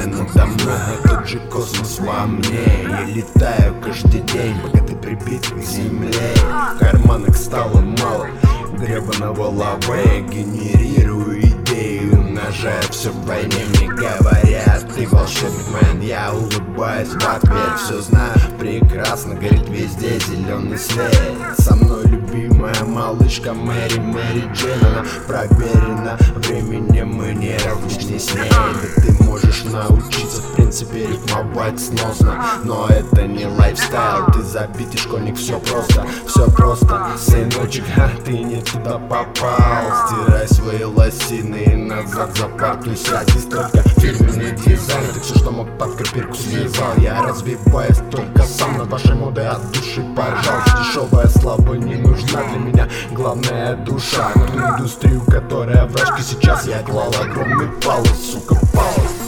надо мной, но тот же космос во мне. Я летаю каждый день, пока ты прибит к земле. В карманах стало мало гребаного лавы. Генерирую идеи, умножаю все вдвойне. Мне говорят, ты волшебник, мэн. Я улыбаюсь в ответ, все знаю прекрасно. Горит везде зеленый свет. Со мной любимая малышка Мэри Джейн. Она проверена временем и не различней с ней. Да ты можешь научиться, в принципе, рифмовать сносно, но это не лайфстайл. Ты забитый школьник, все просто, сыночек, а ты не туда попал. Стирай свои лосины и назад за парту сядь. Здесь только фирменный дизайн, ты все, что мог, под копирку связал. Я развиваюсь только сам, над вашей модой от души поржал. Дешевая слава не нужна для меня, главная душа. На ту индустрию, которая вражка, сейчас я клал огромный палец, сука, палец.